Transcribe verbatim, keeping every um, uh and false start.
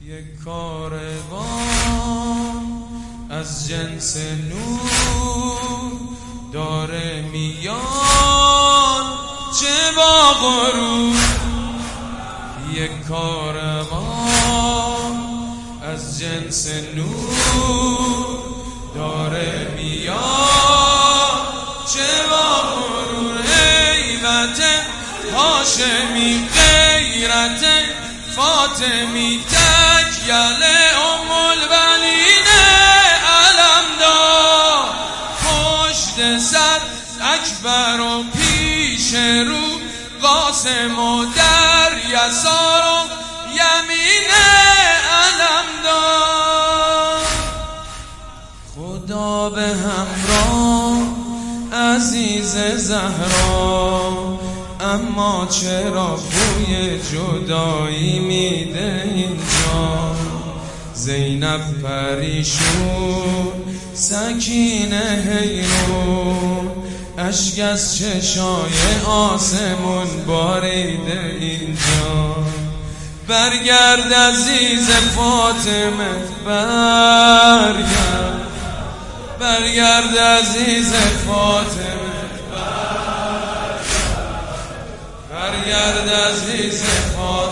یک کاروان از جنس نور داره میان چه با غرور. یک کاروان از جنس نور داره میان چه با غرور. حیبت هاشمی غیرت فاطمی تکیل ام البنین علمدار. پشت سر اکبر و پیش رو قاسم و در یسار و یمین علمدار. خدا به همراه عزیز زهرا، اما چرا بوی جدایی میده اینجا. زینب پریشون سکینه حیرون، اشک از چشای آسمون باریده اینجا. برگرد عزیز فاطمه برگرد، برگرد عزیز فاطمه برگرد عزیز فاطمه.